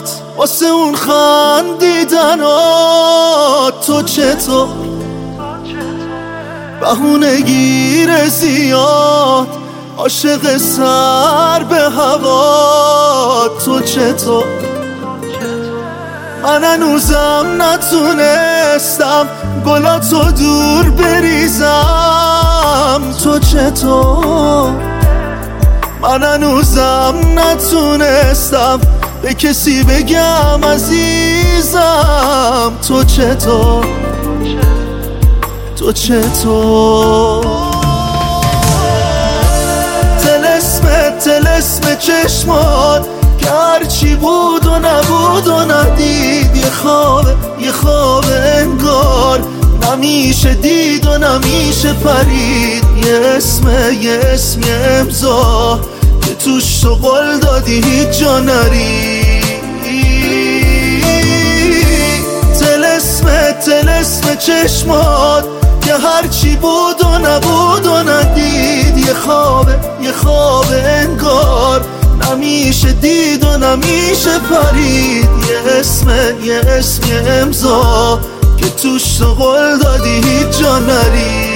چشمات واسه اون خندیدنات. تو چطور بهونه گیر زیاد عاشق سر به هوا. تو چطور من هنوزم نتونستم گلاتو دور بریزم. تو چطور من هنوزم نتونستم به کسی بگم عزیزم. تو چطور تو چطور طلسم چشمات که هرچی بود و نبود و ندید یه خواب انگار نمیشه دید و نمیشه پرید. یه اسم یه امضا که توش تو قول دادی هیچ جا نری. طلسم چشمات که هرچی بود و نبود و ندید یه خواب انگار نمیشه دید و نمیشه پرید. یه اسم یه امضا که توش تو قول دادی هیچ جا نری.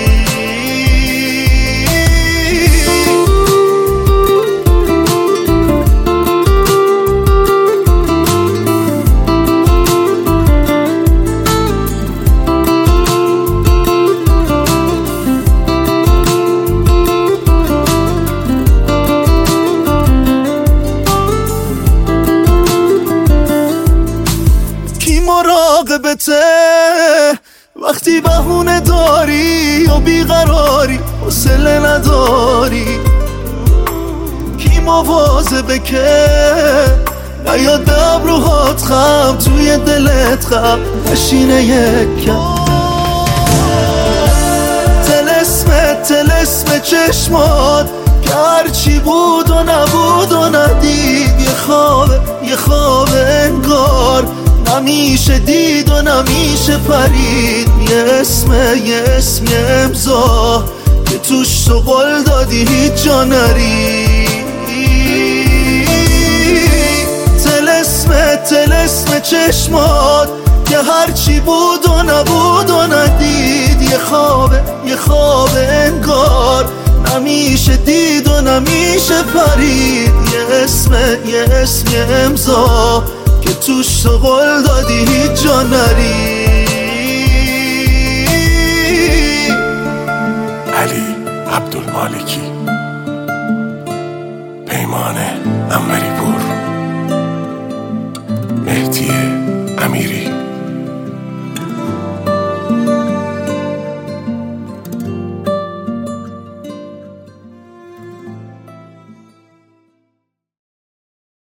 مراقبته وقتی بهونه داری و بیقراری حوصله نداری. کی مواظبه که نیاد به ابروهات خم توی دلت خم نشینه یک کم. طلسم چشمات که هرچی بود و نبود و ندید یه خواب انگار نمیشه دید و نمیشه پرید. یه اسم یه امضا که توش تو قول دادی هیچ جا نری. طلسم چشمات که هرچی بود و نبود و ندید یه خواب انگار نمیشه دید و نمیشه پرید. یه اسم یه امضا که توش تو قول دادی هیچ جا نری. علی عبدالمالکی، پیمان انوری پور.